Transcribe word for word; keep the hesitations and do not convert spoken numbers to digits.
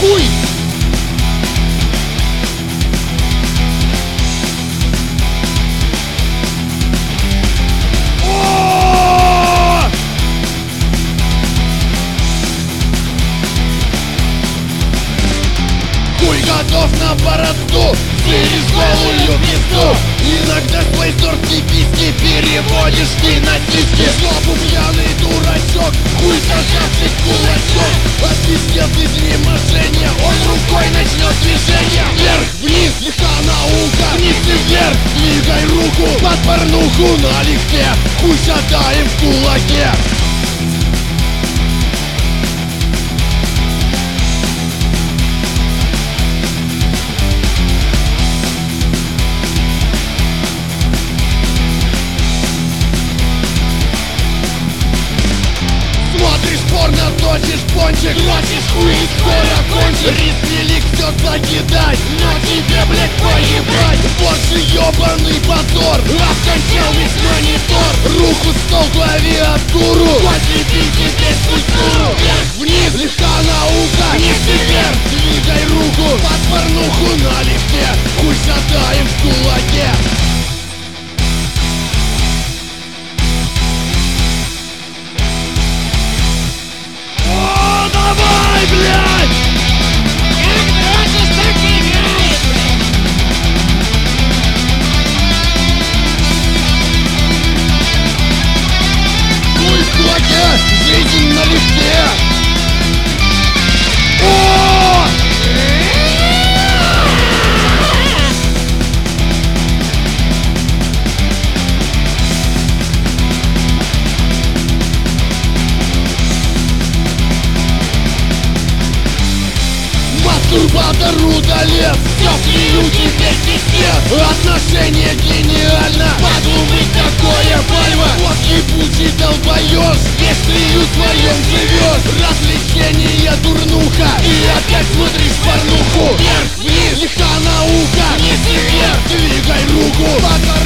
хуй! Хуй готов на борозду, через голую пизду. Иногда свой сорт не писки переводишь ты на сиськи. Жопу пьяный дурачок, хуй зажавший кулачок. Отпиздец из неможения, он рукой начнет движение. Вверх-вниз, легка наука, вниз и вверх. Двигай руку под порнуху налегке, хуй шатаем в кулаке. Порно, точишь пончик, дрочишь хуй, скоро кончишь. Риск-велик все закидать, но тебе, блять, поебать. Больше ебаный позор, обкончал весь монитор. Руку, стол, клавиатуру, подлепите здесь культуру. Вверх-вниз, легка наука, вниз и вверх. Двигай руку под порнуху налегке, хуй шатаем в кулаке. Давай, блядь! Как дрочишь, так и играешь, блядь! Хуй в кулаке, жизнь налегке! О! Мастурбатор удалец, все клею теперь пиздец. Отношение гениально, подумай, какое пальма. Вот ебучий долбоёж, весь клею своем живешь. Развлечение дурнуха, и опять смотришь порнуху. Вверх-вниз, легка наука, вниз и вверх. Двигай руку под